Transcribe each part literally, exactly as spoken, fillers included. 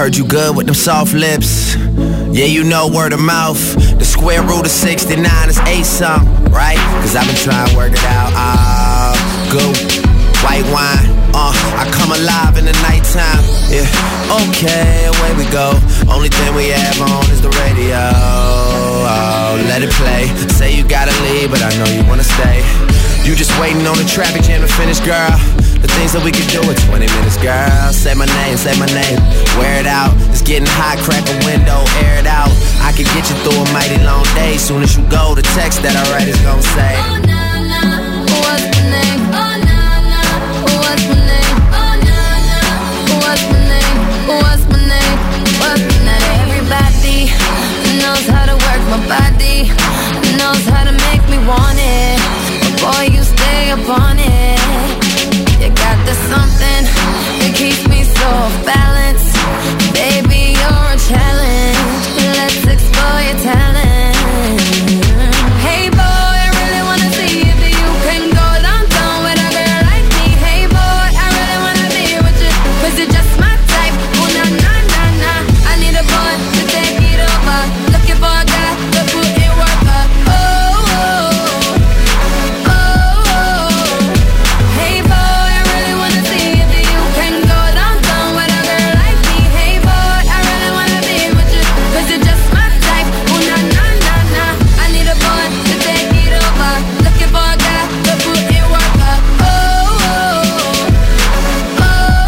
Heard you good with them soft lips. Yeah, you know word of mouth. The square root of sixty-nine is eight something, right? Cause I've been trying to work it out. Ah, uh, go. White wine, uh, I come alive in the nighttime. Yeah, okay, away we go. Only thing we have on is the radio. Oh, let it play. Say you gotta leave, but I know you wanna stay. You just waiting on the traffic jam to finish, girl. The things that we could do in twenty minutes, girl. Say my name, say my name. Wear it out. It's getting hot, crack a window, air it out. I could get you through a mighty long day. Soon as you go, the text that I write is gonna say, oh, nah, nah, what's my name? Oh, nah. What's my name? Oh, nah, nah. What's my name? What's my name? What's my name? Everybody knows how to work my body, knows how to make me want it. But boy, you stay upon it. You got this something that keeps me so balanced. Baby, you're a challenge. Let's explore your talent. Hey boy, I really wanna see if you can go downtown with a girl like me. Hey boy, I really wanna be with you, cause you're just my type. Oh na na na na, I need a boy to take it over. Looking for a guy to put in work up. Oh, oh, oh, oh. Hey boy, I really wanna see if you can go downtown with a girl like me. Hey boy, I really wanna be with you, cause you're just my type. Oh na na na na, I need a boy to take it over. Looking for a guy to put in work up. Oh, oh, oh,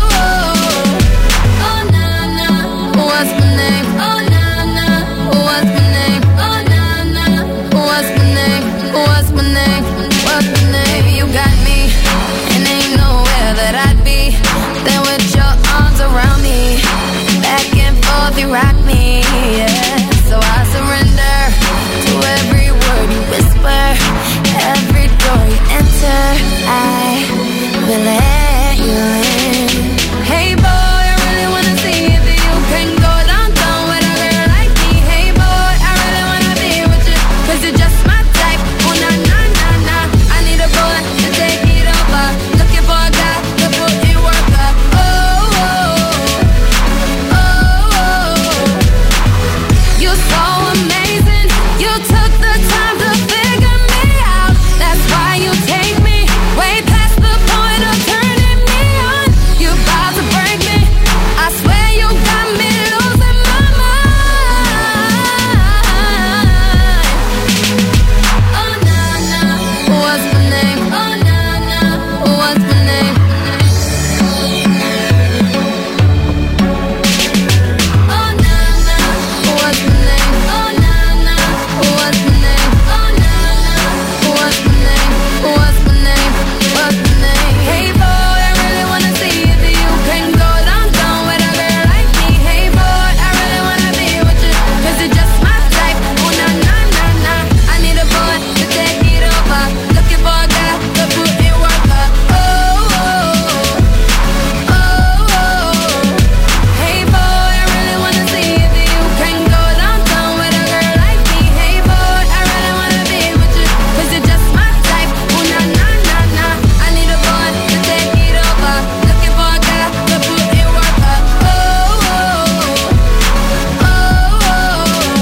oh, oh na na, what's my name? Oh na na, what's my name? Oh na na, what's my name? What's my name? What's my name? You got me, and ain't nowhere that I'd be than with your arms around me. Back and forth you rock me, yeah. So I surrender to every word you whisper, every door you enter. I will let you in. Hey boy, I really wanna see if you can go downtown with a girl like me. Hey boy, I really wanna be with you, cause you're just my type. Oh na na na na, I need a boy to take it over. Looking for a guy to put in work up. Oh, oh, oh, oh. You're so amazing. You took the time to figure me out. That's why you take me way past the point of turning me on. You about to break me. I swear you got me losing my mind. Oh na na, what's my name? Oh na na, what's my name? Oh na na, what's my name? Oh na na, what's my name? Oh na na, what's my name? What's my name? What's my name? Hey boy, I really wanna see if you can go downtown with a girl like me. Hey boy, I really wanna be with you, cause you're just my type. Oh na na na na, I need a boy to take it over. Looking for a guy to put in work up. Oh, oh, oh, oh. Hey boy, I really wanna see if you can go downtown with a girl like me. Hey boy, I really wanna be with you, cause you're just my type. Oh na na na na, I need a boy to take it over. Looking for a guy to put in work up. Oh, oh, oh, oh.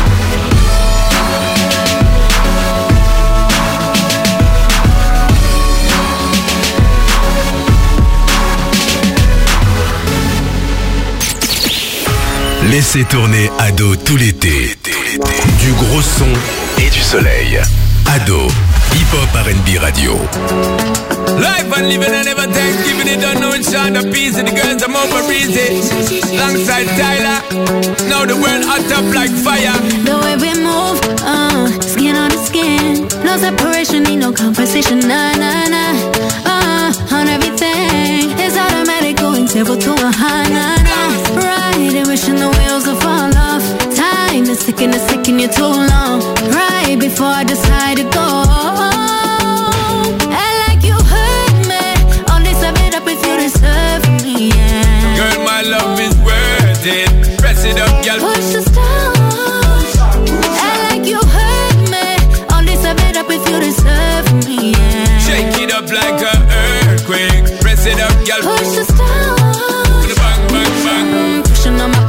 Laissez tourner Ado tout l'été. Du gros son et du soleil. Ado, hip-hop R and B radio. Life and living and never take, giving it unknown Sean the piece. The girls I'm over easy. Alongside Tyler, now the world hot up like fire. The way we move, uh, skin on the skin. No separation, need no conversation, nah, nah, nah. Uh, on everything, it's automatic, going table to a high, nah, nah. Right, wishing the wheels will fall off. Time is ticking, it's taking you too long. Right before I decide to go. I like you hurt me. Only sum it up if you deserve me, yeah. Girl, my love is worth it. Press it up, girl. Push the stars. I like you hurt me. Only sum it up if you deserve me, yeah. Shake it up like an earthquake. Press it up, girl. Push the stars. Bang, bang, bang. Pushing on my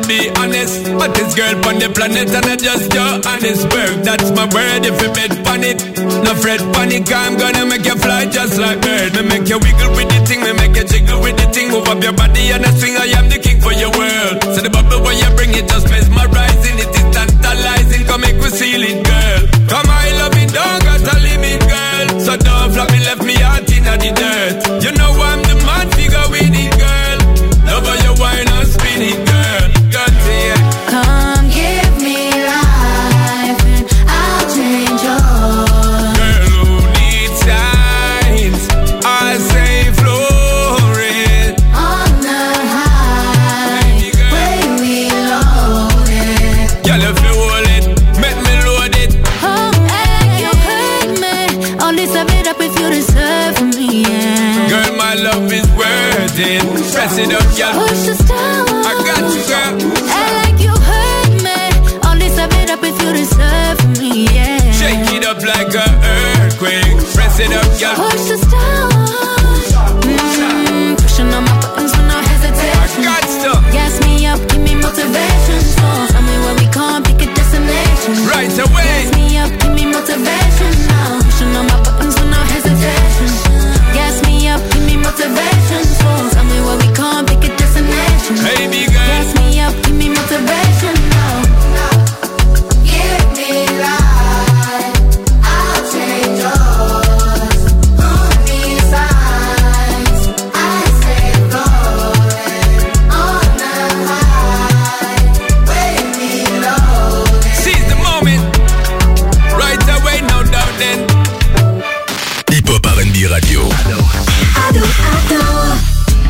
be honest. But this girl on the planet and I just Johannesburg. That's my word if you bet on it. No fret panic, I'm gonna make you fly just like bird. Me make you wiggle with the thing, me make you jiggle with the thing. Move up your body and I swing, I am the king for your world. So the bubble when you bring it just mesmerizing. It is tantalizing, come make we seal it, girl. Come I love it, don't got a limit, girl. So don't flop me, left me out in the dirt. You know I'm the man figure with it, girl. Love how you wine and spin it, girl. Got to yeah. Come give me life and I'll change yours. Girl who needs signs, I say flourish. On the high, way we loaded. Girl if you hold it, make me load it. Oh, hey, you hurt me. All this I made up if you deserve me, yeah. Girl, my love is worth it. Press it up, girl. Push the down. I got you, girl. I like you hurt me. All this I made up if you deserve me, yeah. Shake it up like an earthquake. Press it up, girl. Push the down. Mm, pushing on my buttons with no hesitation. I got stuff. Gas me up, give me motivation. So tell me where we can't pick a destination. Right away. Gas me up, give me motivation. Now pushing on my buttons with no hesitation. Gas me up, give me motivation. So tell me where we can't pick a destination. Baby girl. Gas me up, give me motivation. Now give me life, I'll change yours. Who needs signs? I say glory. On the high, way we loaded. Seize the moment. Right away, no doubt then. Hip Hop R and B Radio. Ado, ado.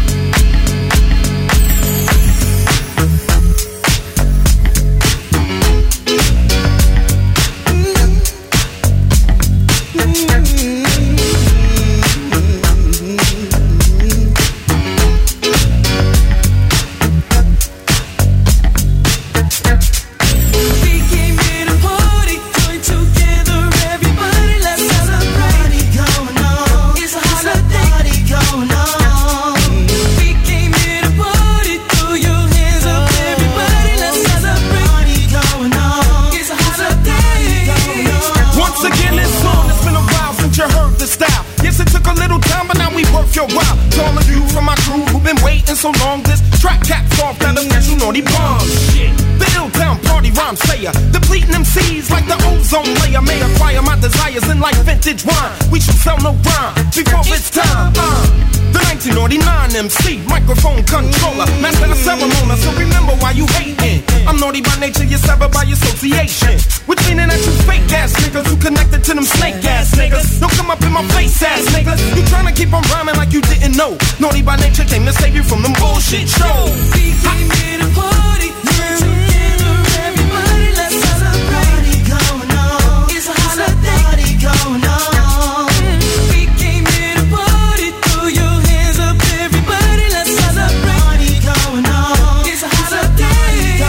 So long this track caps off that official naughty bomb shit. The ill-town party rhyme sayer, depleting M Cs like the ozone layer. May acquire my desires in like vintage wine. We should sell no rhyme before it's time. Uh, the nineteen ninety-nine M C, microphone controller, master of ceremony. So remember why you hating. I'm naughty by nature, you're severed by association. Which meaning that you fake ass niggas who connected to them snake ass niggas. Don't come up in my face ass niggas. You tryna keep on rhyming like you didn't know. Naughty by nature came to save you from them bullshit shows. We came here to party, together everybody, let's celebrate. Party going on, it's a holiday. Party going on. We came here to party, throw your hands up, everybody, let's celebrate. Party going on, it's a holiday.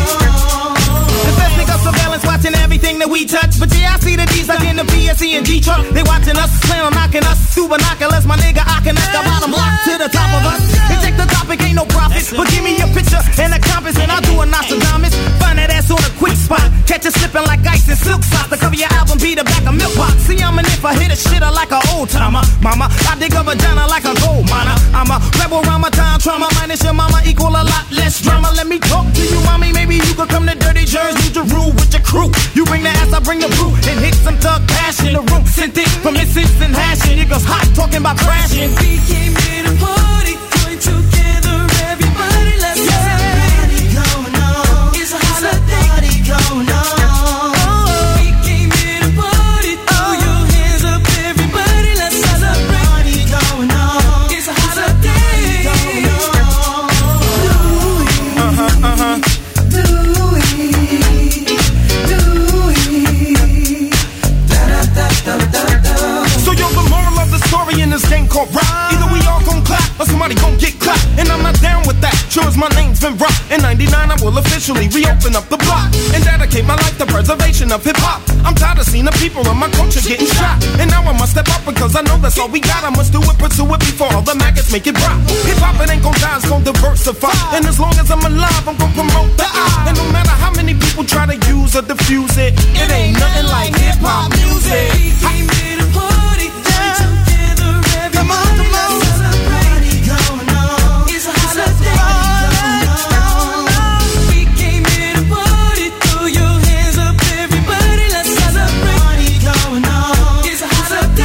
The best nigga surveillance watching everything that we touch. But yeah, I see the D's like in the P S E and G truck. They watching us, plan on knocking us. Through binoculars, my nigga, I can knock the bottom block to the top of us. They check the topic, ain't no profit. But give me a picture and a compass, and I'll do a Nostradamus. Find that ass on a quick spot. Catch it slipping like ice and silk socks. The cover your album be the back of milk box. See, I'm an if I hit a shitter like an old timer. Mama, I dig a vagina like a gold miner. I'm a rebel around my time trauma. Minus your mama equal a lot less drama. Let me talk to you, mommy. Maybe you could come to Dirty Jersey to rule with your crew. You bring the ass, I bring the brew. And hit some thug cash in the room. Sent it from missus and hashing. Niggas hot talking about crashing. We came here to party, join together, everybody, let's celebrate. Party going on, it's a holiday. Party going on. We came here to party, throw your hands up, everybody, let's celebrate. Party going on, it's a holiday. Uh huh, uh huh. Do we, do we, da da da da da da. So yo, the moral of the story in this game called rap. Either we all gon' clap or somebody gon' get clapped. And I'm not down with that. Sure as my name's been rocked. In ninety-nine I will officially reopen up the block and dedicate my life to preservation of hip hop. I'm tired of seeing the people of my culture getting shot. And now I must step up because I know that's all we got. I must do it, pursue it before all the maggots make it rock. Hip hop, it ain't gon' die, it's gon' diversify. And as long as I'm alive, I'm gon' promote the to defuse it. It ain't nothing like hip-hop music. We came here to party, join together, everybody, let's celebrate. Going on, it's a holiday. We came here to party, throw your hands up, everybody, let's celebrate. Going on, it's a holiday.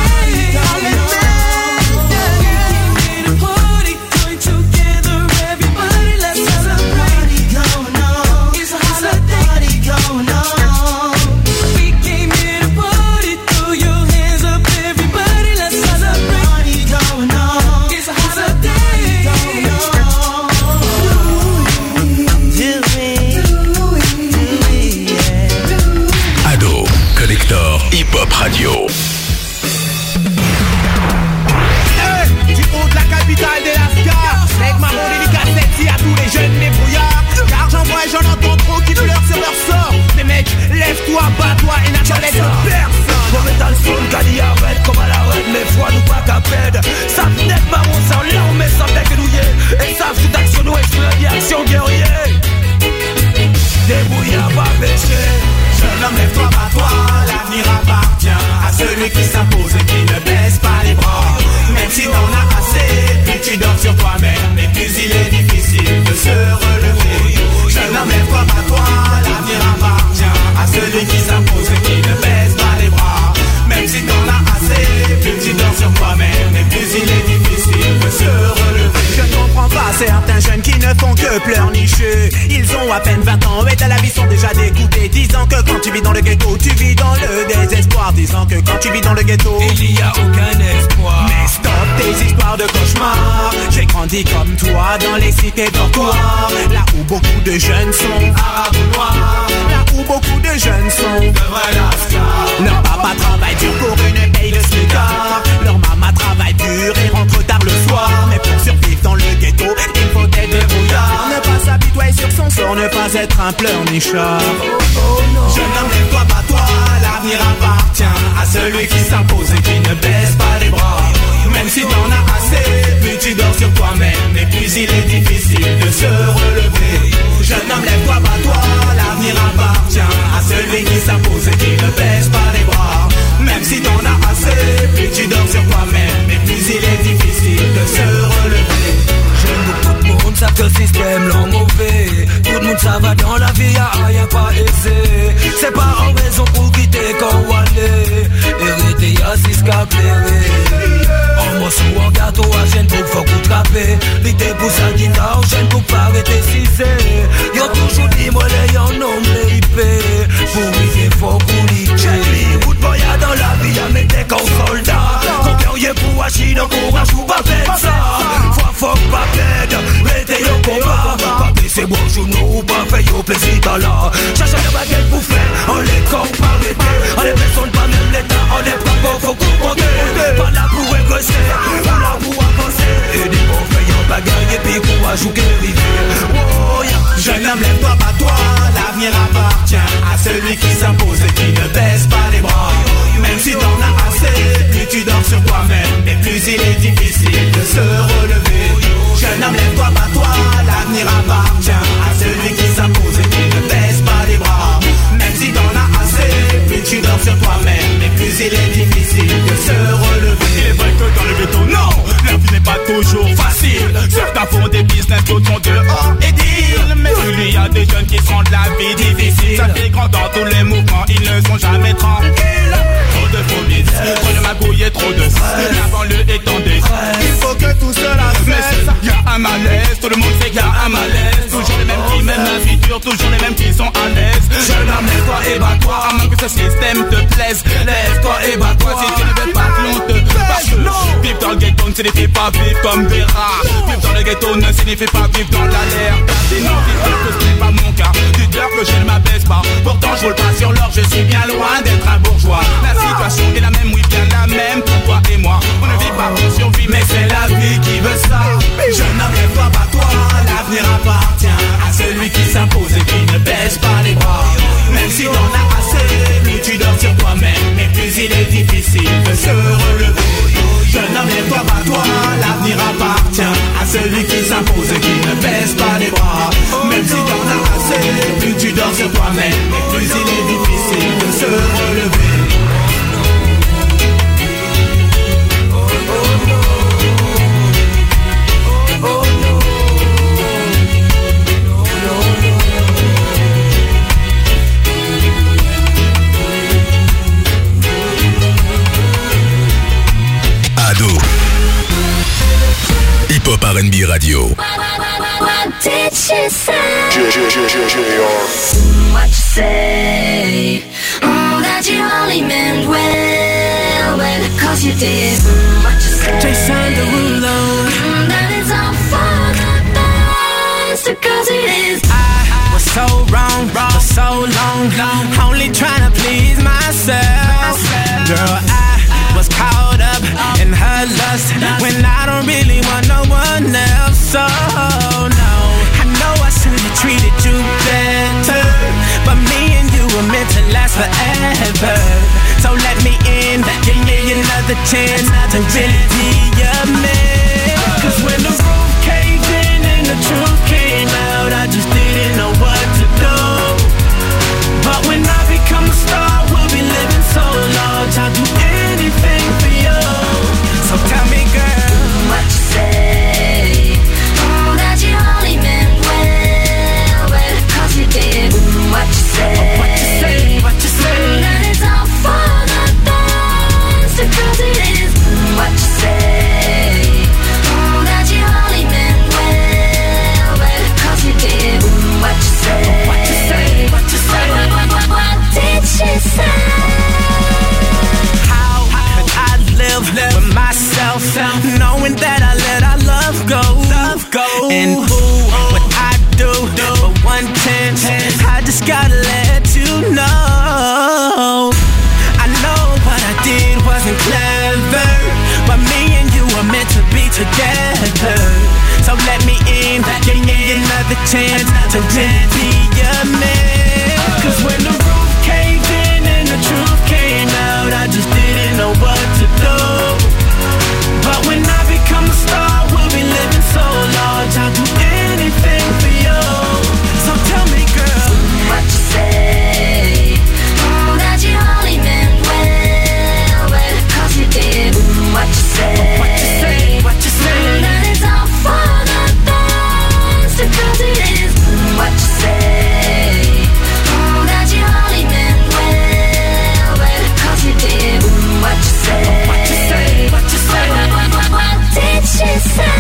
Hip-Hop Radio. Hey, du haut de la capitale des Lascars, avec ma dédicace ici à tous les jeunes débrouillards. Car j'en vois et j'en entends trop qui pleurent sur leur sort. Les mecs, lève-toi, bats-toi et n'attends l'aide de personne. Mauvais dans le son, Kali arrête comme à la reine, mais foi nous pas qu'à pède. Ça peut-être pas mon sang, là on met sans bec nouillé. Et ça toute action nous explose, action guerrier. Débrouillard, pas péché. Jeune homme, lève-toi, bats-toi, l'avenir appartient à celui qui s'impose et qui ne baisse pas les bras. Même si t'en as assez, plus tu dors sur toi-même, et plus il est difficile de se relever. Jeune homme, lève-toi, bats-toi, l'avenir appartient à celui qui s'impose et qui ne baisse pas les bras. Même si t'en as assez, plus tu dors sur toi-même, et plus il est difficile de se relever. Je ne comprends pas certains jeunes qui ne font que pleurnicher. Ils ont à peine vingt ans et à la vie sont déjà dégoûtés, disant que quand tu vis dans le ghetto, tu vis dans le désespoir. Disant que quand tu vis dans le ghetto, il n'y a aucun espoir. Mais stop tes histoires de cauchemars. J'ai grandi comme toi dans les cités dortoirs, là où beaucoup de jeunes sont arabes ou noirs, là où beaucoup de jeunes sont de vrais lascars. Leur papa travaille dur pour une paye de smicard, leur maman travaille dur et rentre tard le soir. Mais pour survivre dans le ghetto, il faut des débrouillards. Ne pas s'apitoyer sur son sort, ne pas être un pleurnichard. Oh non. Jeune homme, lève-toi, bats-toi, l'avenir appartient à celui qui s'impose et qui ne baisse pas les bras. Même si t'en as assez, plus tu dors sur toi-même, et plus il est difficile de se relever. Jeune homme, lève-toi, bats-toi, l'avenir appartient à celui qui s'impose et qui ne baisse pas les bras. Même si t'en as assez, plus tu dors sur toi-même, et plus il est difficile de se relever. J'aime que tout le monde savent que le système l'en mauvais. Tout le monde ça va dans la vie, y'a rien pas aisé. C'est pas en raison pour quitter quand on allait. Hérité y'a six cas plairé. En morceau en gâteau à gêne pour faut qu'on trappe. L'idée pour sa guitare, gêne pour pas arrêter cisé. Y'a toujours dit moi les en nombre les I P. Pour lui faut qu'on l'y j'ai bout de boya dans la vie, y'a mes decks en soldat. Combien pour Wachine, encourage ou pas faire ça. Fois faut pas perdre, mettez le combat. Pas baisser bon genou, pas faire au plaisir dans là. Cherche la baguette pour faire, on les corps pas arrêter. On les personnes pas même l'état, on est pas bon, faut qu'on compte. Pas là pour régresser, pas là pour avancer. Et des bons faillants bagarre et puis courage ou qu'elle rivière. Jeune homme, lève-toi, bats-toi, l'avenir appartient à celui qui s'impose et qui ne baisse pas les bras. Même si t'en as assez, plus tu dors sur toi-même, et plus il est difficile de se relever. Jeune homme, lève-toi, bats-toi, l'avenir appartient à celui qui s'impose et qui ne baisse pas les bras. Même si t'en as assez, plus tu dors sur toi-même, et plus il est difficile de se relever. Il est vrai que dans le ghetto, non, la vie n'est pas toujours facile. Certains font des business, d'autres sont dehors et deal. Mais il y a des jeunes qui rendent la vie difficile. Ça fait grand dans tous les mouvements, ils ne sont jamais tranquilles. Trop de fourmis, trop de magouilles et trop de stress. La banlieue est en détresse. Il faut que tout cela cesse. Y a un malaise, tout le monde sait qu'il y a un malaise. Toujours les mêmes qui mènent la vie dure, toujours les mêmes qui sont à l'aise. Jeune homme, lève-toi et bats-toi, à moins que ce système te plaise. Lève-toi et bats-toi si tu ne veux pas que l'on te parce que vivre dans le ghetto ne signifie pas vivre comme des rats. Vivre dans le ghetto ne signifie pas vivre dans l'alerte. Sinon, dis-toi que ce n'est pas mon cas. Dis-leur que je ne m'abaisse pas. Pourtant, je roule pas sur l'or, je suis bien loin d'être un bourgeois. La situation est la même, oui, bien la même pour toi et moi. On ne vit pas pour survivre, mais c'est la vie qui veut ça. Jeune homme, lève-toi, bats-toi, l'avenir appartient à celui qui s'impose et qui ne baisse pas les bras. Même si t'en as assez, plus tu dors sur toi-même, mais plus il est difficile de se relever. Jeune homme, lève-toi, bats-toi, l'avenir appartient à celui qui s'impose s'impose et qui ne baisse pas les bras. Même si t'en as assez, plus tu dors sur toi-même, plus il est difficile de se relever. Ado. Hip-Hop R and B Radio. What did she say? What you say? Oh, that you only meant well, well, cause you did. What you say? Jason Derulo. Mm, that it's all for the best, cause it is. I was so wrong, for so long, only trying to please myself. Girl, I was caught up in her lust when I don't really want no one else. So no, I know I should have treated you better, but me and you were meant to last forever. So let me in, give me another chance to really be your man. Cause when the roof caved in and the truth came out, I just didn't know what to do. But when I become a star, we'll be living so large, I'll do anything for you. So tell me, girl, what you say? Oh, that you only meant well, well, cause you did. What you say? What you say? What you say? That it's all for the best, cause it is. What you say? Oh, that you only meant well, well, cause you did. What you say? What you say? What you say? What, what, what, what did she say? How could I live with myself, knowing that I let our love go? And who would I do for one chance? I just gotta let you know. I know what I did wasn't clever, but me and you were meant to be together. So let me in, give me another chance to really be your man. Cause when the roof caved in and the truth came out, I just didn't know what to do. But when I become a star, we'll be living so large, I'll do anything for you. So tell me, girl, what you say? Oh, that you only meant well, well, cause you did. What you say? What you say? What you say? That it's all for the best, cause it is. What you say? Oh, that you only meant well, well, cause you did. What you say? What you say? What you say? What, what, what, what did she say?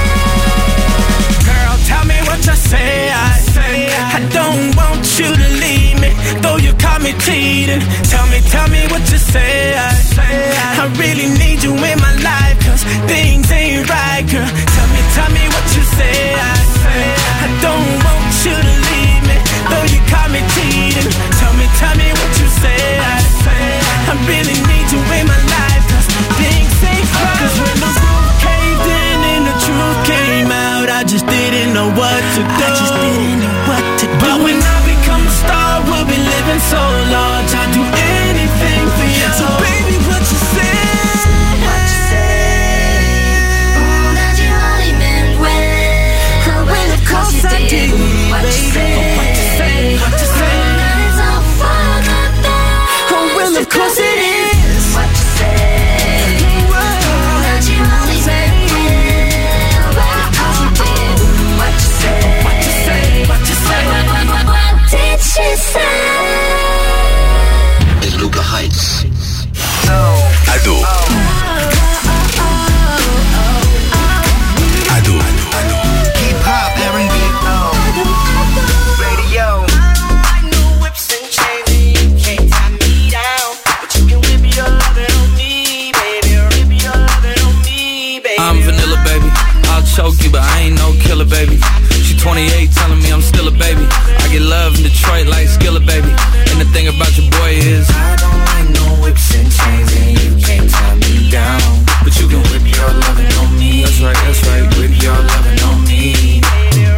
Girl, tell me what you say. I say I don't want you to leave me, though you caught me cheating. Tell me, tell me what you say. I say I really need you in my life, cause things ain't right, girl. Tell me, tell me what you say. I say I don't want you to leave me, though you caught me cheating. Tell me, tell me what you say. I say I really need you in my life, cause things ain't right. Cause when the roof caved in and the truth came out, I just didn't know what to do. I just didn't know what to do. But when I become a star, we'll be living so large, I'll do anything for you. So baby, what you say? What you say? Oh, that you only meant well, oh, well, of course you did. What you say? What you say? What you say? Oh, that it's all for the best, Oh, well, of course it is. What you say? Oh, that you only meant well, well, of course you did. What you say? What you say? What you say? What, what, what, what did she say?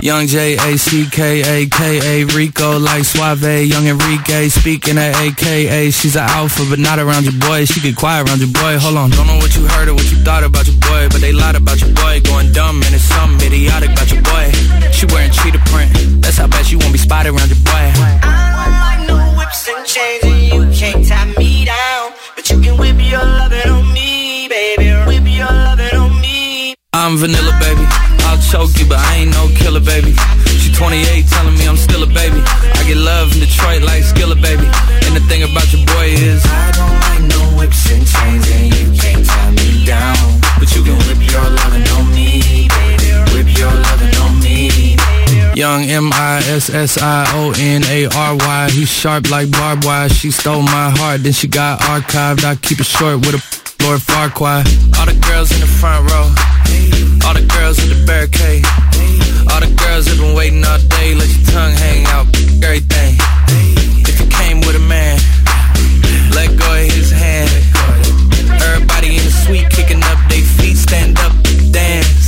Young J A C K A K A Rico like Suave. Young Enrique speaking at A K A. She's an alpha but not around your boy. She get quiet around your boy. Hold on, don't know what you heard or what you thought about your boy, but they lied about your boy. Going dumb and it's something idiotic about your boy. She wearing cheetah print. That's how bad she won't be spotted around your boy. I don't like no whips and chains and you can't tie me down, but you can whip your lovin' on me, baby. Whip your lovin' on me. I'm vanilla, baby. I'll choke you, but I ain't no killer, baby. She twenty-eight, telling me I'm still a baby. I get love in Detroit like Skilla, baby. And the thing about your boy is I don't like no whips and chains, and you can't tie me down, but you can whip your lovin' on me, baby. Whip your lovin' on me. Young M I S S I O N A R Y. He's sharp like barbed wire. She stole my heart, then she got archived. I keep it short with a Lord Farquaad. All the girls in the front row, all the girls at the barricade, all the girls have been waiting all day. Let your tongue hang out, everything. If you came with a man, let go of his hand. Everybody in the suite kicking up their feet, stand up, dance.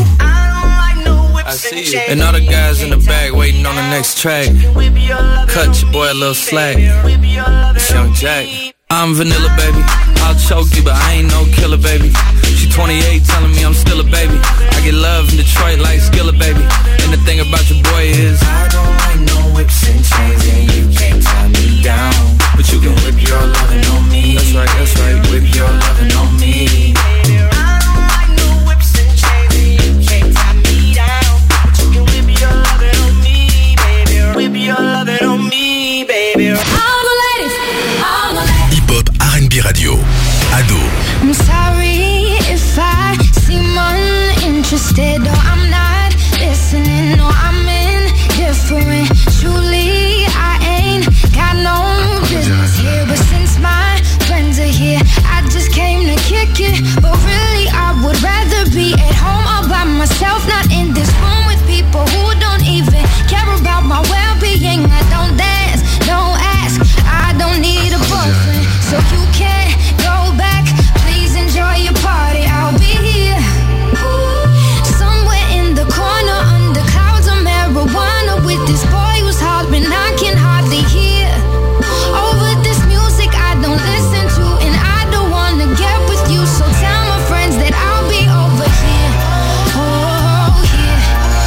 I see you. And all the guys in the back waiting on the next track. Cut your boy a little slack. It's Young Jack. I'm vanilla, baby. I'll choke you, but I ain't no killer, baby. She twenty-eight, telling me I'm still a baby. I get love in Detroit like Skilla, baby. And the thing about your boy is I don't like no whips and chains, and you can't tie me down, but you can whip your lovin' on me. That's right, that's right. Whip your lovin' on me. I don't like no whips and chains, and you can't tie me down, but you can whip your lovin' on me, baby. Whip your lovin' on me, baby. All the ladies, all the ladies. Hip-hop R and B Radio. Ado. I'm sorry if I seem uninterested, or I'm not listening, or I'm indifferent. Truly, I ain't got no business here, but since my friends are here, I just came to kick it. But really, I would rather be at home all by myself, not in this room with people who don't even care about my well-being. I don't dance, don't ask, I don't need a boyfriend, so you can't go back. Please enjoy your party, I'll be here somewhere in the corner under clouds of marijuana with this boy who's hollering I can hardly hear over this music I don't listen to, and I don't wanna get with you, so tell my friends that I'll be over here. Oh yeah,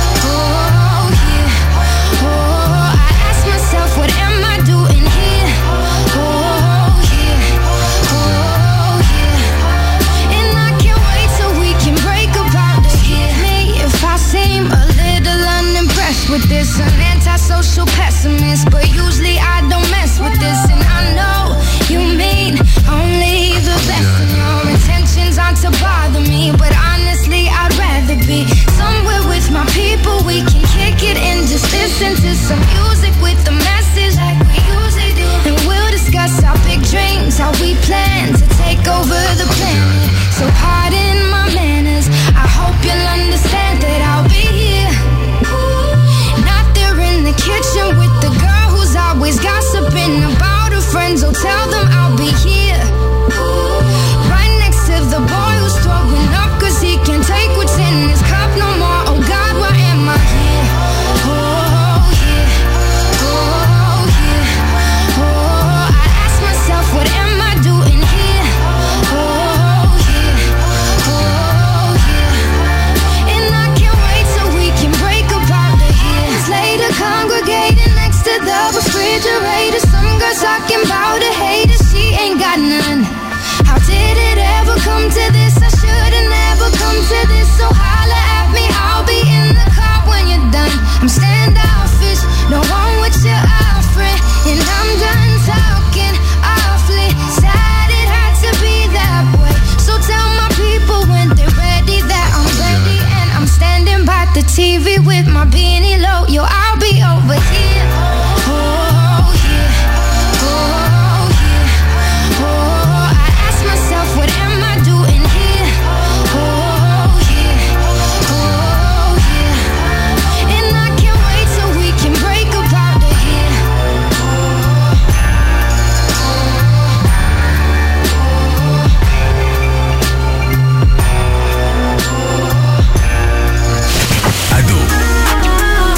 oh yeah, oh, I ask myself what am I doing here. Oh yeah, oh yeah, and I can't wait till we can break about it here. Me if I seem a little unimpressed with this, an antisocial pessimist, but usually I don't mess with this, and I know you mean only the best, and your intentions aren't to bother me, but honestly I'd rather be somewhere with my people. We can kick it and just listen to some music with a message like we usually do, and we'll discuss our big dreams, how we plan to take over the planet. So pardon my manners, I hope you'll understand that I'll be here, not there in the kitchen with the girl who's always gossiping about her friends. Oh, tell them I'll be here right next to the boy who's throwing up cause he can't take what's in his cup no more. Oh God, why am I here? Oh yeah, oh yeah, oh, I ask myself what am I doing here? Oh yeah, oh yeah, and I can't wait till we can break about the years later, congregating next to the refrigerator. Some girls talking about a hater, she ain't got none. How did it ever come to this? I should've never come to this. So holla at me, I'll be in the car when you're done. I'm standoffish, no one what you're offering, and I'm done talking awfully. Sad it had to be that way, so tell my people when they're ready that I'm ready, and I'm standing by the T V with my beanie low. Yo, I'll be over here. Oh yeah, oh yeah, oh, I ask myself what am I doing here? Oh yeah, oh yeah, and I can't wait till we can break about the year. Ado.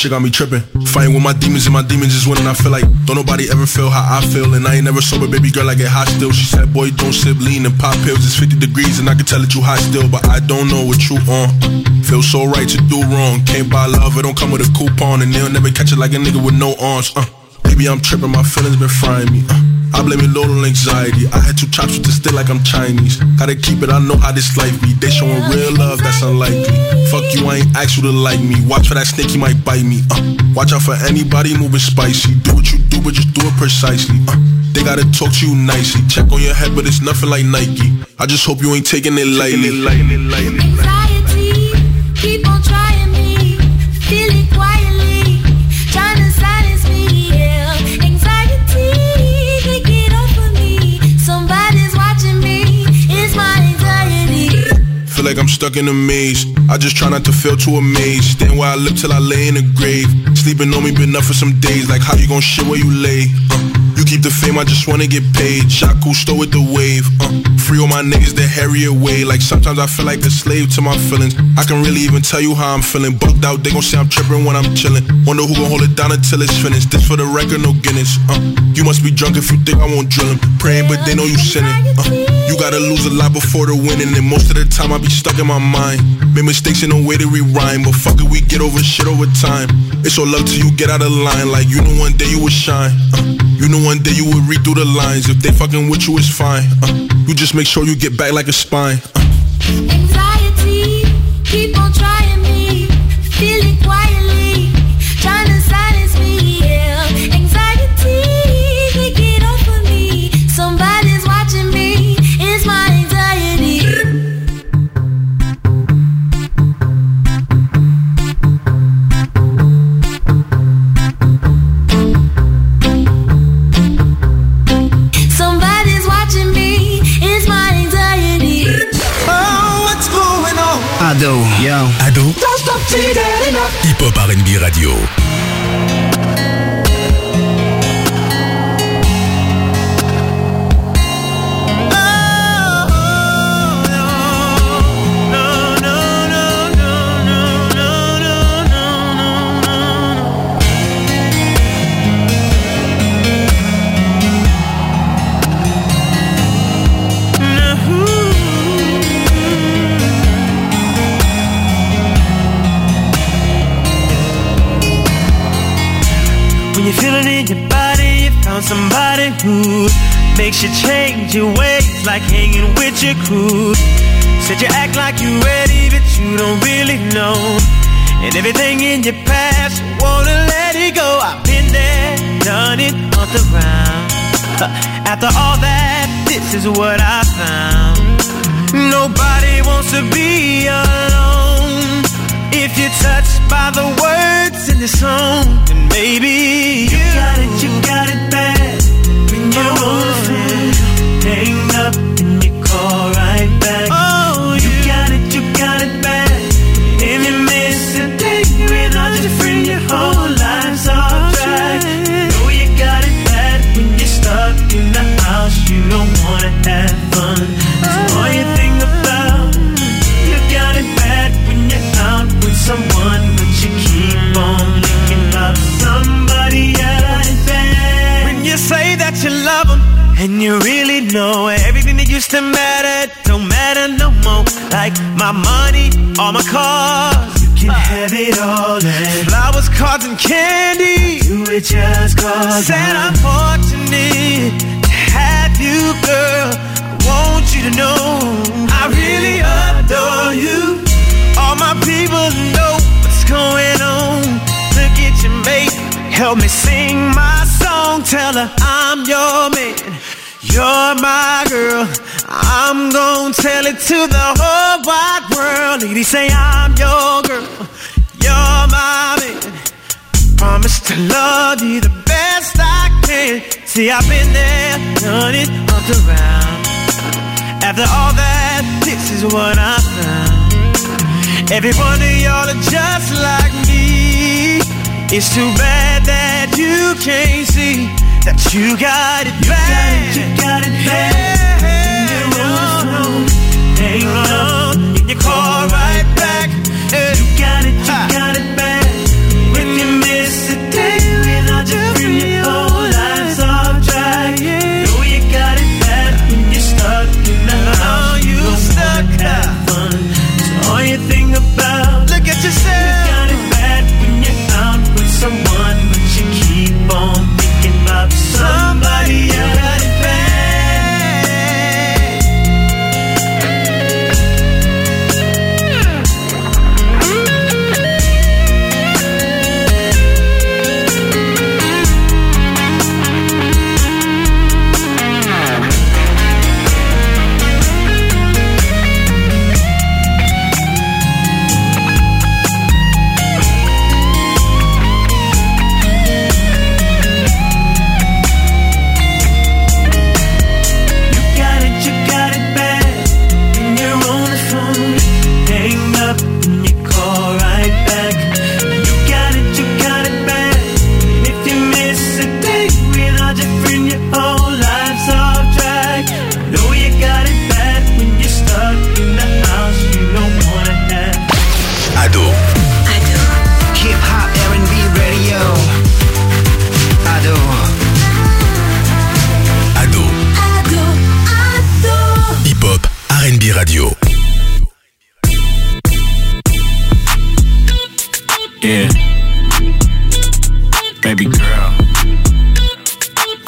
shit got me tripping. Fighting with my demons and my demons is winning. I feel like don't nobody ever feel how I feel. And I ain't never sober, baby girl, I get hot still. She said, boy, don't sip lean and pop pills. It's fifty degrees and I can tell that you hot still. But I don't know what you on. Feel so right to do wrong. Can't buy love, it don't come with a coupon. And they'll never catch it like a nigga with no arms. uh. Baby, I'm tripping, my feelings been frying me. uh. I blame it all on anxiety. I had two chops with the still like I'm Chinese. Gotta keep it, I know how this life be. They showing real love, that's unlikely. Fuck you, I ain't asked you to like me. Watch for that snake, he might bite me. uh. Watch out for anybody moving spicy. Do what you do, but just do it precisely. uh. They gotta talk to you nicely. Check on your head, but it's nothing like Nike. I just hope you ain't taking it lightly. Anxiety, keep on trying me. Feel it quietly, trying to silence me. Yeah. Anxiety, take it off of me. Somebody's watching me. It's my anxiety. Feel like I'm stuck in a maze. I just try not to feel too amazed. Stand where I live till I lay in the grave. Sleeping on me been up for some days. Like how you gon' shit where you lay? Uh. You keep the fame, I just wanna get paid. Shot Cousteau with the wave. uh. Free all my niggas the Harriet way. Like sometimes I feel like a slave to my feelings. I can really even tell you how I'm feeling. Bugged out, they gon' say I'm trippin' when I'm chillin'. Wonder who gon' hold it down until it's finished. This for the record, no Guinness. uh. You must be drunk if you think I won't drill him. Praying but they know you sinning. uh. You gotta lose a lot before the winning. And most of the time I be stuck in my mind. Made mistakes in no way to rewind. But fuck it, we get over shit over time. It's all love till you get out of line. Like you know one day you will shine. uh. You know one day you will read through the lines. If they fucking with you, it's fine. uh. You just make sure you get back like a spine. uh. Anxiety, keep on trying me. Feel it quietly, trying to silence me. Yeah. Anxiety, take it off of me. Somebody's watching me. It's my anxiety. Somebody's watching me. It's my anxiety. Oh, what's going on? Ado, yo. Ado, Don't stop till you get enough. Hip Hop R and B Radio. You're feeling in your body, you found somebody who makes you change your ways, like hanging with your crew. Said you act like you ready, but you don't really know. And everything in your past, you wanna let it go. I've been there, done it, on the ground. After all that, this is what I found. Nobody wants to be alone. If you're touched by the words in the song, then maybe you, you got it, you got it bad. When you're on the phone, hang up and you call right back. Oh, you, you got it, you got it bad. If you miss a day without your friend, your whole life's off track. Know you got it bad when you're stuck in the house, you don't wanna have fun. That's all you think about. You got it bad when you're out with someone, but you keep on thinking about somebody else. When you say that you love them, and you really know everything that used to matter don't matter no more. Like my money, all my cars, you can have it all. And flowers, cards, and candy, you it just cause. Said I'm fortunate to have you, girl. I want you to know I really adore you. All my people know what's going on. Look at your mate, help me sing my song. Tell her I'm your man, you're my girl. I'm gonna tell it to the whole wide world. Ladies say I'm your girl, you're my man. Promise to love you the best I can. See, I've been there, done it, up around. After all that, this is what I found. Every one of y'all are just like me. It's too bad that you can't see that you got it you bad. Got it, you got it bad. Yeah, you're on the road, hang on, and you call right back. Yeah. You got it, you ha. got it bad. When you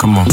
Come on.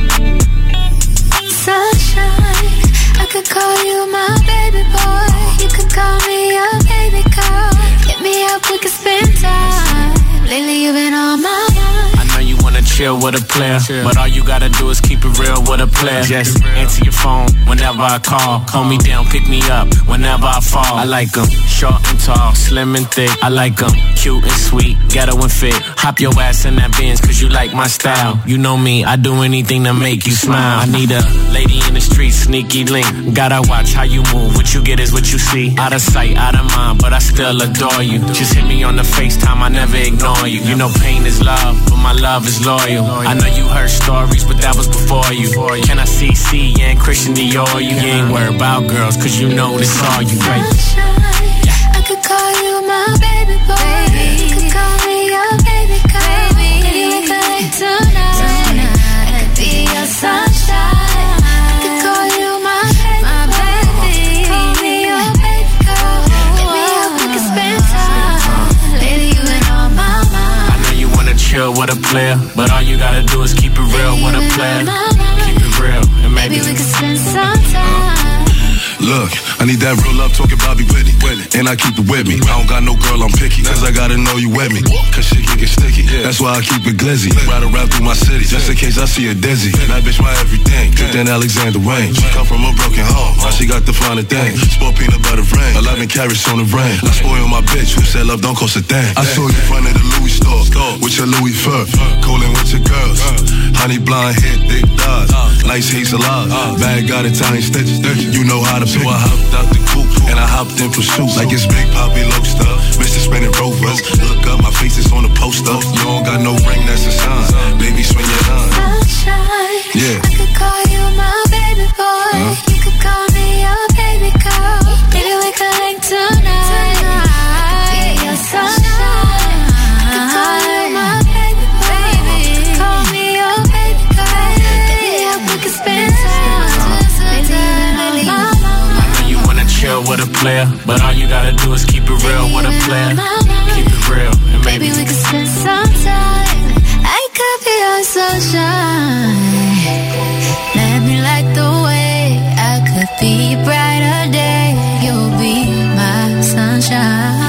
Sunshine, I could call you my baby boy. You could call me your baby girl. Hit me up, we could spend time. Lately you've been on my mind. I know you wanna chill with a player, but all you gotta do is keep it real with a player. Just answer your phone whenever I call. Hold me down, pick me up whenever I fall. I like 'em short and tall, slim and thick. I like 'em cute and sweet, ghetto and fit. Hop your ass in that Benz cause you like my style. You know me, I do anything to make you smile. I need a lady in the street, sneaky link. Gotta watch how you move, what you get is what you see. Out of sight, out of mind, but I still adore you. Just hit me on the FaceTime, I never ignore you. You know pain is love, but my love is loyal. I know you heard stories, but that was before you. Can I C C and Christian Dior? You ain't worried about girls, cause you know this all you, right? I could call you my baby boy. You could call me your baby girl. Baby, we could link tonight. I could be your sunshine. I could call you my baby. Call me your baby girl. Hit me up, we could spend time. Lately you been on my mind. I know you wanna chill with a player, but all you gotta do is keep it real with a player. Keep it real, and maybe we could spend some time. Look, I need that real love talking Bobby Whitney, and I keep it with me. I don't got no girl, I'm picky, cause I gotta know you with me. Cause shit can get sticky, that's why I keep it glizzy. Ride around through my city, just in case I see a dizzy. That bitch my everything, thick than Alexander Wayne. She come from a broken home, now she got the finer thing. Sport peanut butter rain, eleven carats on the rain. I spoil my bitch, who said love don't cost a thing. I saw you in front of the Louis store, with your Louis fur, coolin' with your girls. Honey blonde hair, thick thighs, nice hazel eyes. Bag got Italian stitches, you know how to pick. So I hopped out the coupe, and I hopped in pursuit. Like it's Big Poppy Lobster, Mister Spinning Rovers. Look up, my face is on the poster. You don't got no ring, that's a sign. Baby, swing your line. Sunshine, yeah. I could call you my baby boy. Huh? You could call me your baby girl. Maybe we could link tonight. I could be your sunshine. I could call you my baby boy. Call me your baby girl. Hit me up, we could spend time. Chill with a player, but all you gotta do is keep it real with a player. Keep it real, and maybe, maybe we could spend some time. I could be your sunshine. Let me light the way. I could be a brighter day. You'll be my sunshine.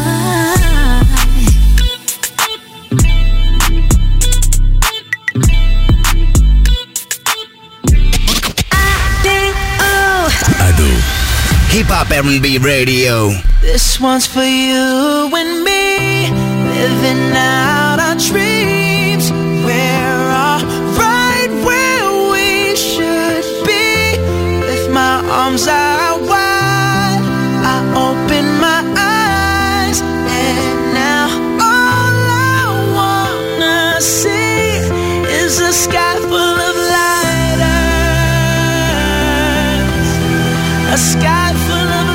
Hip Hop R and B Radio. This one's for you and me, living out our dreams. We're all right where we should be. With my arms out wide, I open my eyes, and now all I wanna see is a sky full of lighters, a sky full of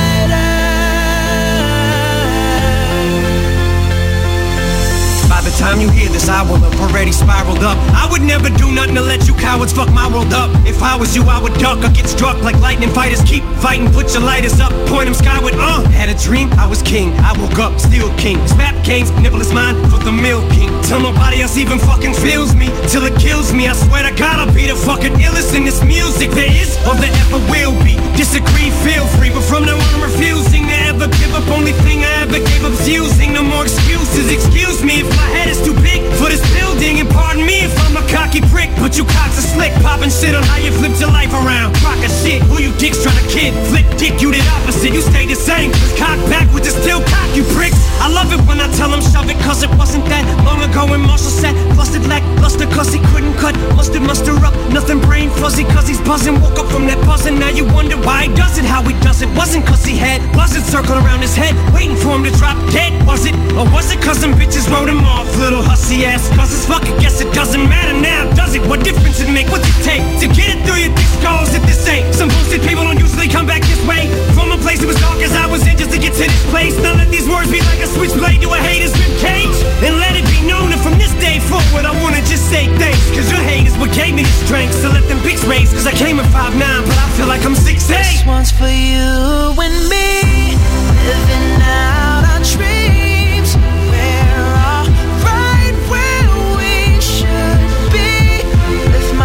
time you hear this, I will have already spiraled up. I would never do nothing to let you cowards fuck my world up. If I was you, I would duck or get struck like lightning fighters. Keep fighting, put your lighters up, point them skyward, uh Had a dream, I was king, I woke up, still king. Snap games, nibble is mine for the milking. Till nobody else even fucking feels me, till it kills me. I swear to God, I'll be the fucking illest in this music there is, or there ever will be. Disagree, feel free, but from now on I'm refusing to ever give up. Only thing I ever gave up's using, no more excuses. Excuse me if my head is too big for this building, and pardon me if I'm a cocky prick, but you cocks are slick, popping shit on how you flipped your life around. Rock a shit, who you dicks trying to kid? Flip dick, you did opposite, you stay the same. Cause cock backwards is still cock, you pricks. I love it when I tell them shove it, cause it wasn't that long ago when Marshall said busted lack luster, cause he couldn't cut mustard muster up, nothing brain fuzzy, cause he's buzzing. Woke up from that buzzing, now you wonder why he does it, how he does it. Wasn't cause he had buzzards circling around his head, waiting for him to drop dead, was it? Or was it cause them bitches wrote him off, little hussy ass? Cause it's fucking guess it doesn't matter now, does it? What difference it make? What's it take to get it through your thick skulls if this ain't some bullshit? People don't usually come back this way, from a place that was dark as I was in just to get to this place. Now let these words be like a switchblade to a hater's ribcage, and let it be known that from this day forward I wanna just say thanks, cause your hate is what gave me the strength. So let them bitch raise, cause I came at five nine, but I feel like I'm six eight. This one's for you and me, living out our dreams. We're all right where we should be. With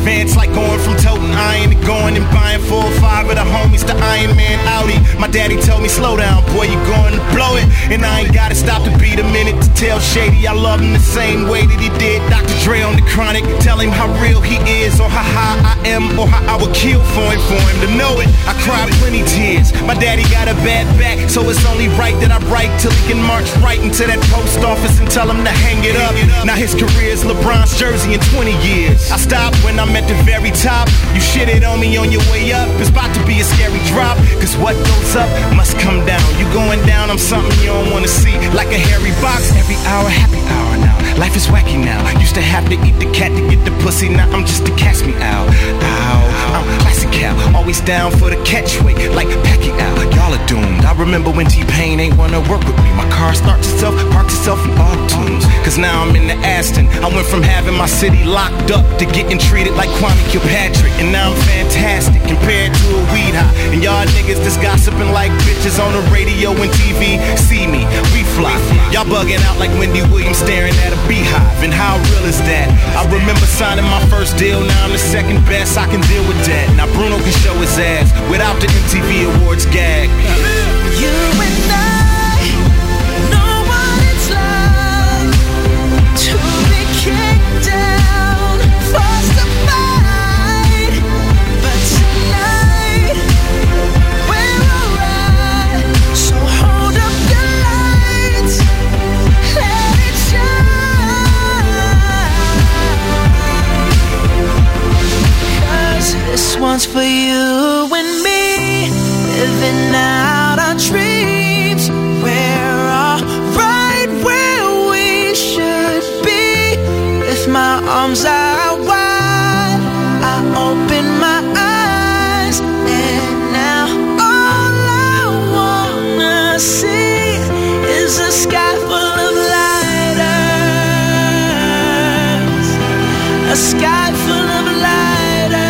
advance like going from toting iron to going and buying four or five of the homies to Iron Man Audi. My daddy told me, slow down, boy, you going to blow it. And I ain't gotta stop to beat a minute to tell Shady I love him the same way that he did Doctor Dre on the Chronic. Tell him how real he is, or how high I am, or how I would kill for him, for him to know it. I cried plenty tears. My daddy got a bad back, so it's only right that I write till he can march right into that post office and tell him to hang it up. Now his career's LeBron's jersey in twenty years. I stopped when I'm at the very top. You shitted on me on your way up. It's about to be a scary drop, cause what goes up must come down. You going down, I'm something you don't wanna see. Like a hairy box, every hour, happy hour now. Life is wacky now. Used to have to eat the cat to get the pussy. Now I'm just a catch me out. Ow, I'm classic Cal. Always down for the catchweight, like Pacquiao. Y'all are doomed. I remember when T-Pain ain't wanna work with me. My car starts itself, parks itself in auto-tunes. Cause now I'm in the Aston. I went from having my city locked up to getting treated like Kwame Kilpatrick. And now I'm fantastic compared to a weed high. And y'all niggas just gossiping like bitches on the radio and T V. See me, we fly. Y'all bugging out like Wendy Williams staring at a beehive. And how real is that? I remember signing my first deal. Now I'm the second best. I can deal with that. Now Bruno can show his ass without the M T V Awards gag. You and I know what it's like to be kicked down, forced to fight. But tonight we're alright. So hold up the lights, let it shine. Cause this one's for you and me, living out our dreams. We're all right where we should be. With my arms out wide, I open my eyes, and now all I wanna see is a sky full of lighters, a sky full of lighters.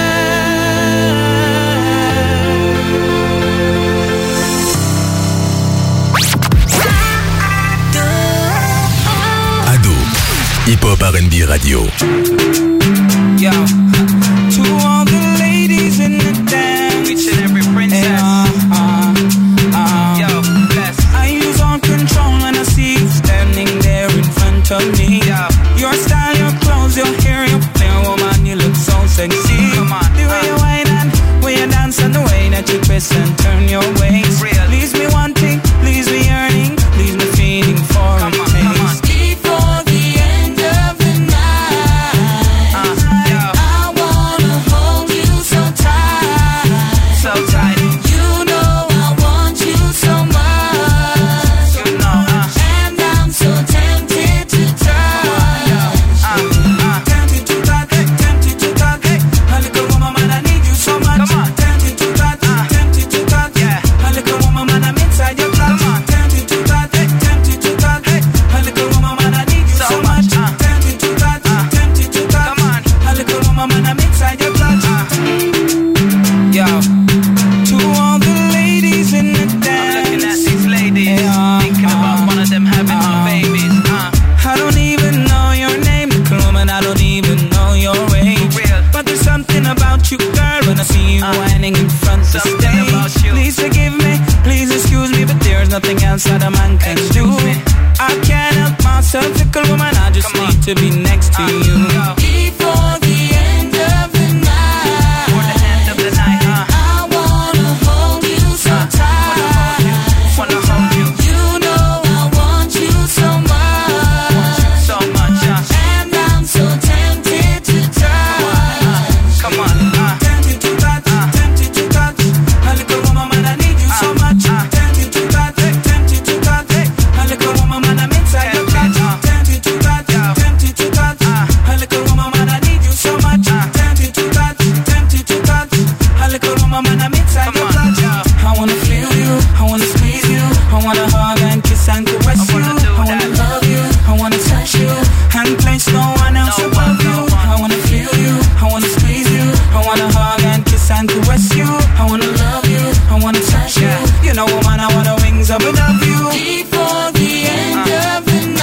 Hip-Hop R and B Radio. Yo, to all the ladies in the dance, each and every princess. Uh, uh, uh, Yo, bless. I use all control when I see you standing there in front of me. Yo. Your style, your clothes, your hair, your flair, woman, you look so sexy. Come on, the way uh. you whine and way you dance and the way that you twist and turn your waist. Real. Leaves me wanting, leaves me yearning, leaves me feeling for come a on, taste. Come on. Nothing else that a man can do. I can't help myself, fickle woman, I just need to be next to you. Before the end of the night, before the end of the night, uh. I wanna hold you so uh, tight. Wanna hold you, wanna hold you. You know I want you so much, want you so much, uh. and I'm so tempted to touch. Come on, uh. tempted to touch, uh. tempted to touch. A little woman, man, I need you uh. so much. Uh. Tempted to touch.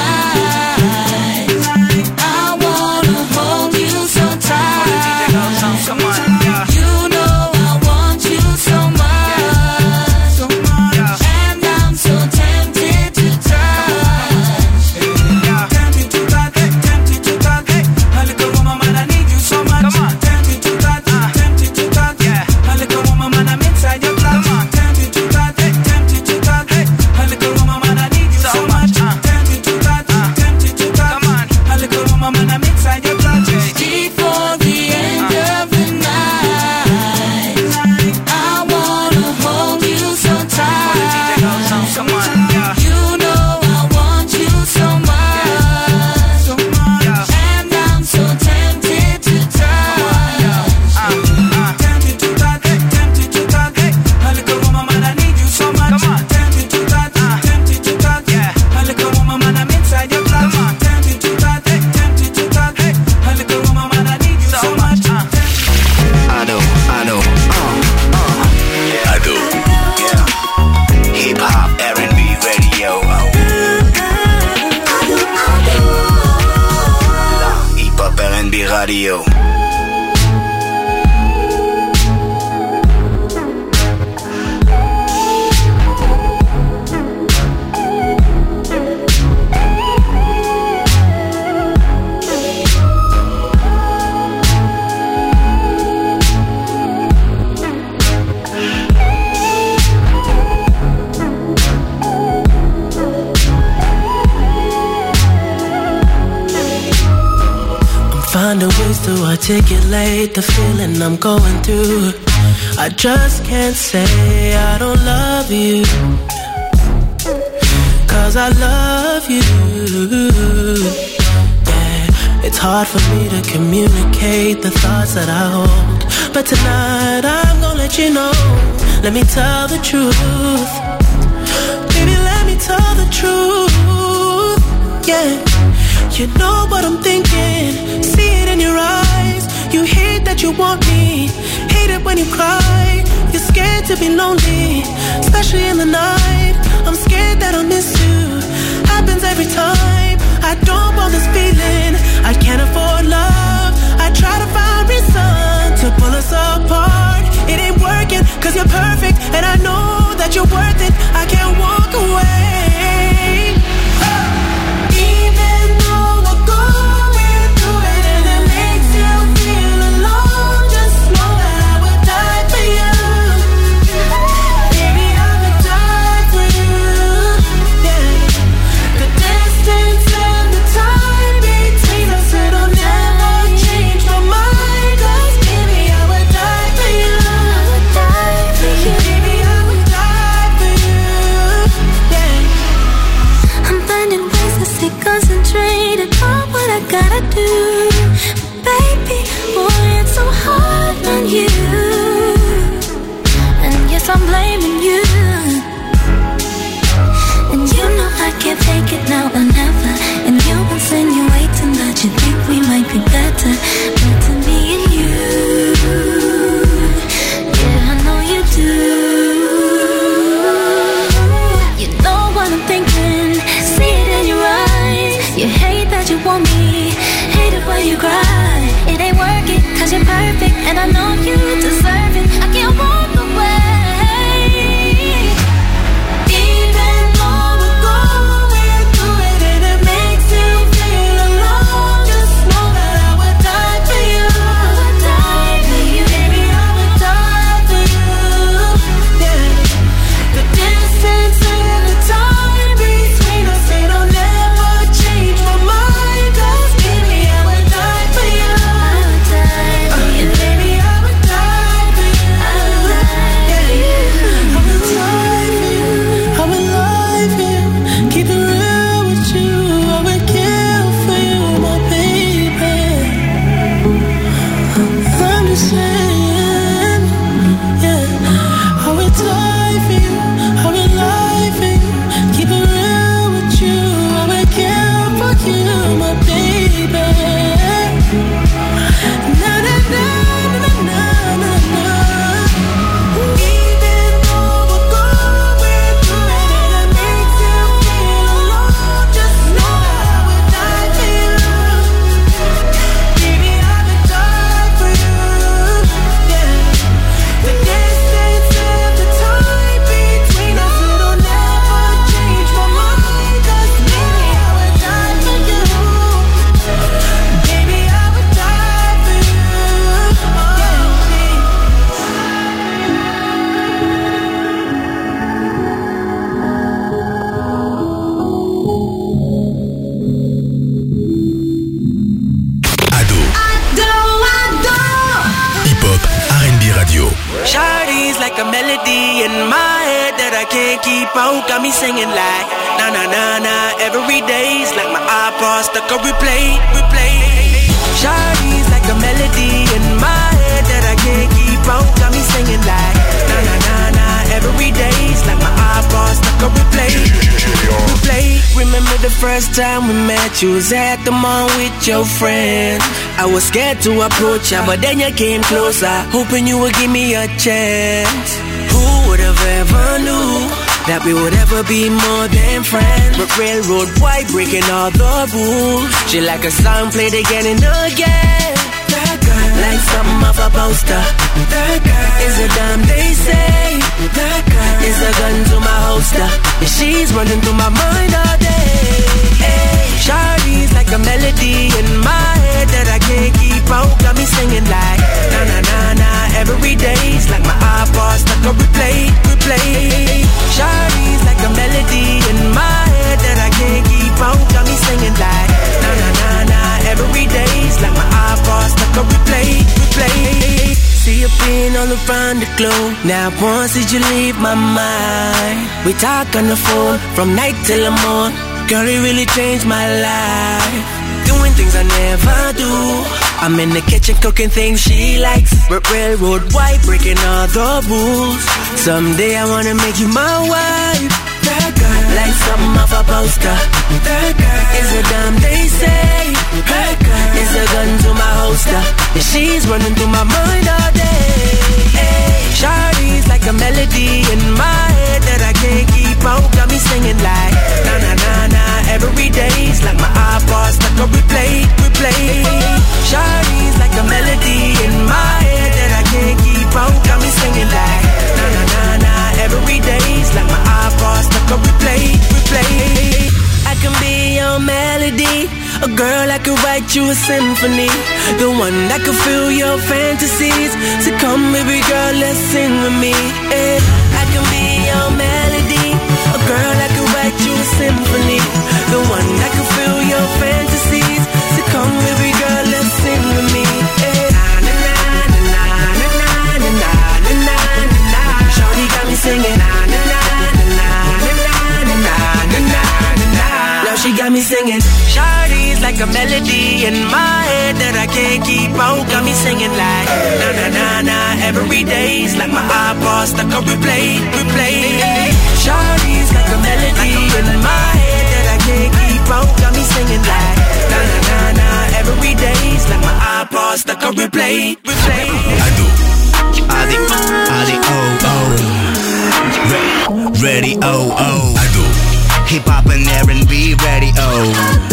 Before the end of the night, I wanna hold you so tight. find a ways to articulate the feeling I'm going through. I just can't say I don't love you, cause I love you. Yeah, it's hard for me to communicate the thoughts that I hold, but tonight I'm gonna let you know. Let me tell the truth. Baby, let me tell the truth. Yeah, you know what I'm thinking. See it in your eyes. You hate that you want me. Hate it when you cry. You're scared to be lonely, especially in the night. I'm scared that I'll miss you. Happens every time. I don't want this feeling. I can't afford love. I try to find reason to pull us apart. It ain't working, cause you're perfect, and I know that you're worth it. I can't walk away. Even though we're going through it and it makes you feel alone, just know that I would die for you. Baby, I would die for you. Yeah. The distance and the time between us, it'll never change my mind. Cause baby, I would die for you. I would die for you. Baby, I would die for you. Yeah. I'm finding ways to stay concentrated on what I gotta do. Baby, boy, it's so hard on you. And yes, I'm blaming you. And you know I can't take it now or never. And you're insinuating that you think we might be better. Better me and you. Yeah, I know you do. You know what I'm thinking. See it in your eyes. You hate that you want me. Hate it when you cry. It ain't working, cause you're perfect, and I know you deserve it. I can't walk away. Even though we're going through it and it makes you feel alone, just know that I would die for you. I would die for you. Baby, I would die for you. Yeah. The distance and the time between us, it'll never change my mind. Cause baby, I would die for you. I would die for you. Baby, I would die for you. I would die for you. I would die for you. I would lie for you. Keep it real with you. I would kill for you, my baby. I'm just saying, yeah. I would die for you. I would lie for you. Keep it real with you. I would kill for you, my baby. Na na na na na na na. Even though we're going through it and it makes you feel alone, just know that I would die for you. Baby, I would die for you. Yeah. The distance and the time between us, it'll never change my mind. Cause baby, I would die for you. Baby, I would die for you. Ado, hip-hop, R and B radio. Shawty's like a melody in my head that I can't keep out. Got me singing like na na na na every day's like my iPod stuck on replay, replay. Shawty's like a melody in my head that I can't keep out. Got me singing like na na na na every day's like my iPod stuck on replay, replay. Remember the first time we met? You was at the mall with your friends. I was scared to approach ya, but then you came closer, hoping you would give me a chance. Who would have ever knew that we would ever be more than friends? But railroad white breaking all the rules. She like a song played again and again. That girl, like something off a poster. That girl is a damn they say. That girl is a gun to my holster. And she's running through my mind all day. Hey, Shawty's like a melody in my head that I can't keep out. Got me singing like na na na na every day's like my iPod stuck on replay, replay. Shawty's like a melody in my head that I can't keep out. Got me singing like na na na na every day's like my iPod wanna find a clue. Now once did you leave my mind? We talk on the phone from night till the morn. Girl, it really changed my life. Doing things I never do. I'm in the kitchen cooking things she likes. Railroad white, breaking all the rules. Someday I wanna make you my wife. That girl, like something off a poster. That girl is a damn they say. Her girl is a gun to my holster. And she's running through my mind all day. Hey, Shawty's like a melody in my head that I can't keep out. Got me singing like na na na na every day's like my iPod stuck on replay, replay. Shawty's like a melody in my head that I can't keep out. Got me singing like na na na na every day's like my iPod stuck on replay, replay. I can be your melody, a girl I could write you a symphony, the one that could fill your fantasies. So come baby girl, let's sing with me. Yeah. I can be your melody, a girl I could write you a symphony, the one that could fill your fantasies. So come baby girl, let's sing with me. Yeah. Na na na na na na na na na na na. Shawty got me singing na na na na na na na na na. Now she got me singing. Shawty's like a melody in my head that I can't keep out. Got me singing like na na na na every day's like my iPod stuck on replay, replay. Shawty's like a melody in my head that I can't keep out. Got me singing like na na na na every day's like my iPod stuck on replay, replay. Ado, Adi, Adi, oh, oh. Ready, ready, oh, oh. Ado. Hip hop and R and B, ready, oh.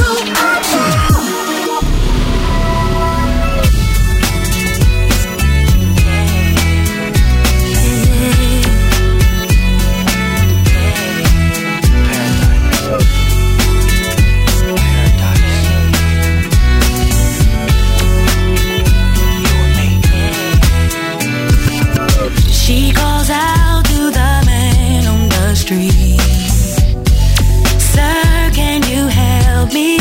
She calls out to the man on the street. Sir, can you help me?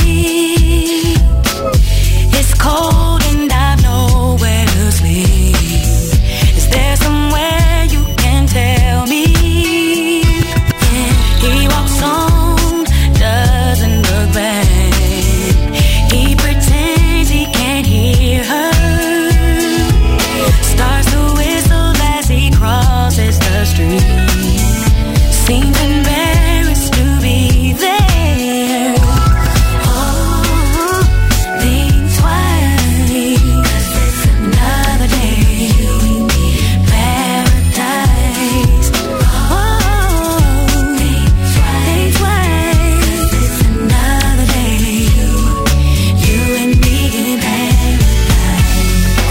It's cold and I've nowhere to sleep. Is there somewhere you can tell me? Yeah, he walks on, doesn't look back. He pretends he can't hear her. Starts to whistle as he crosses the street. Seems embarrassed to be there. Oh, think twice, 'cause it's another day. Paradise. Oh, think twice, 'cause it's another day. You and me in paradise.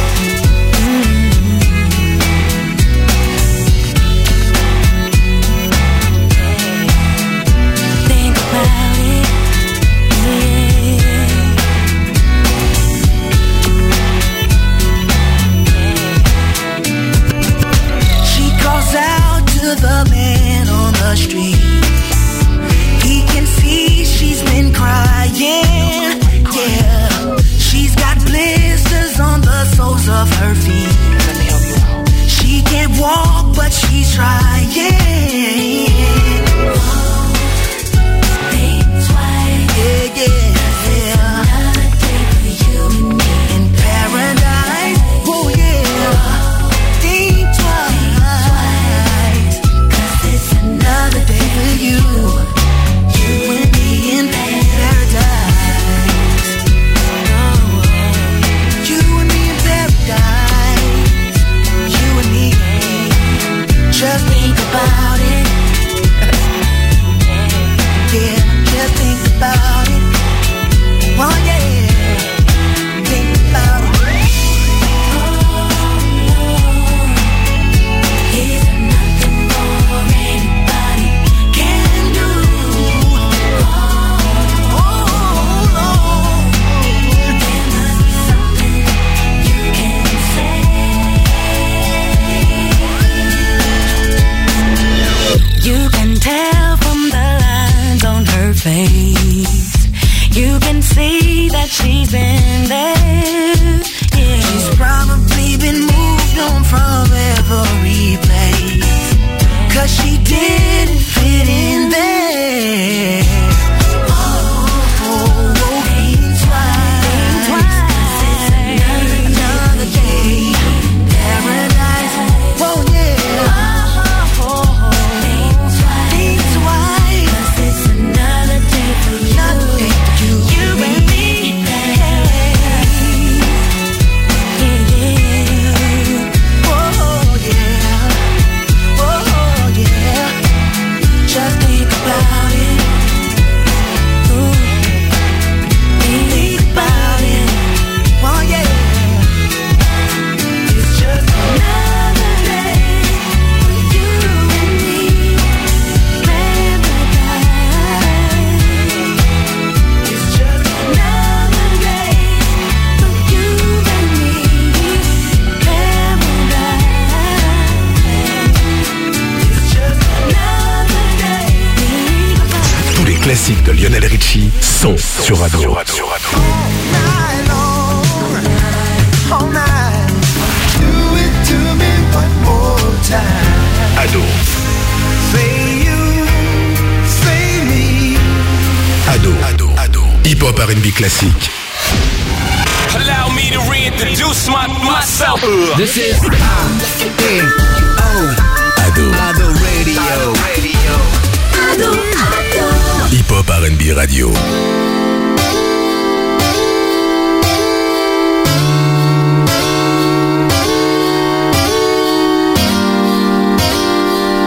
Think about it, yeah. She calls out to the man on the street. He can see she's been crying. Yeah, she's got blisters on the soles of her feet. She can't walk, but she's trying. Think twice, Yeah, yeah, another day for you and me. in paradise. Oh yeah, think twice, 'Cause it's another day for you, you and me in paradise. You and me in paradise. You and me, just think about it. Yeah, just think about it. Oh yeah, think about it. Is there nothing more anybody can do? Oh Lord, There must be something you can say. You can tell from the lines on her face. You can see that she's been there. Yeah. she's probably been moved on from every every place, 'cause she didn't fit in there. Classiques de Lionel Richie sont sur Ado. Sur Ado. Ado. Ado. Ado. Ado. Hip-hop R and B classique. Allow me to reintroduce my, myself. This is Ado.